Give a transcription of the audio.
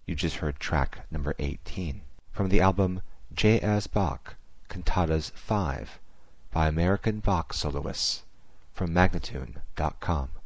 You just heard track number 18 from the album J.S. Bach, Cantatas 5 by American Bach Soloists from Magnatune.com.